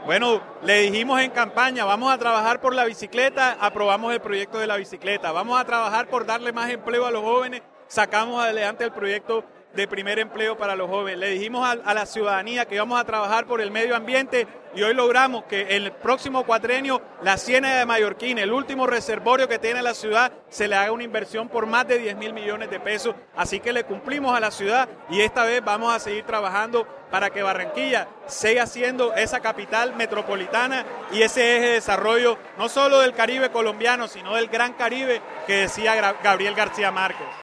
Bueno, le dijimos en campaña, vamos a trabajar por la bicicleta, aprobamos el proyecto de la bicicleta, vamos a trabajar por darle más empleo a los jóvenes, sacamos adelante el proyecto de primer empleo para los jóvenes. Le dijimos a la ciudadanía que íbamos a trabajar por el medio ambiente y hoy logramos que en el próximo cuatrenio la Ciénaga de Mallorquín, el último reservorio que tiene la ciudad, se le haga una inversión por más de 10.000 millones de pesos. Así que le cumplimos a la ciudad y esta vez vamos a seguir trabajando para que Barranquilla siga siendo esa capital metropolitana y ese eje de desarrollo no solo del Caribe colombiano, sino del Gran Caribe que decía Gabriel García Márquez.